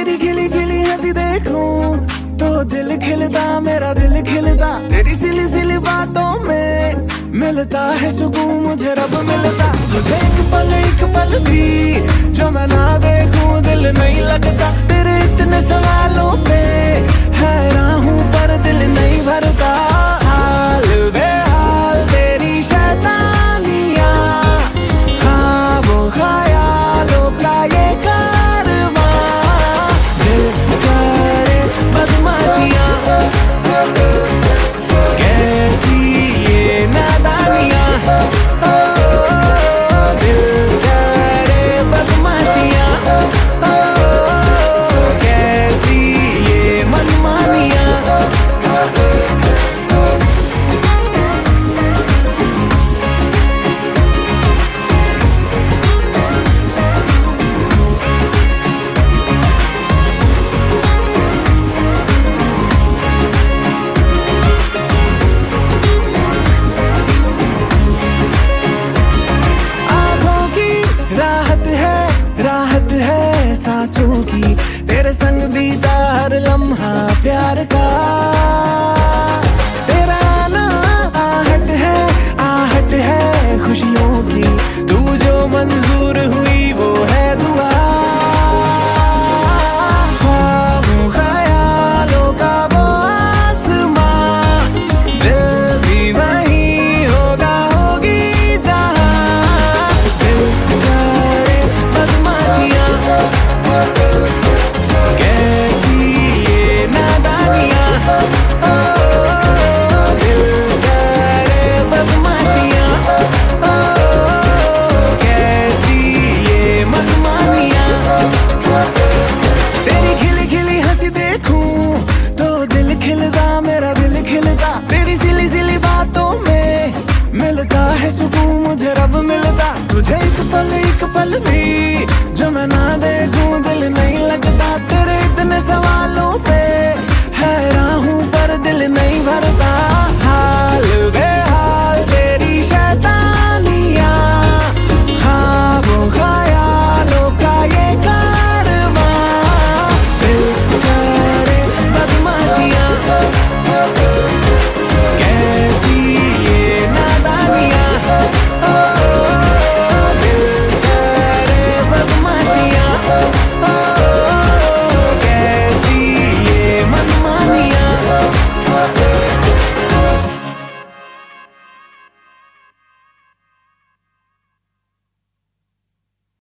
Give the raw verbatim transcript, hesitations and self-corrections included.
तेरी खिली खिली हंसी देखूं तो दिल खिलता, मेरा दिल खिलता। तेरी सिली सिली बातों में मिलता है सुकून, मुझे रब मिलता। तुझे एक पल एक पल भी जो मैं ना देखूं दिल नहीं लगता।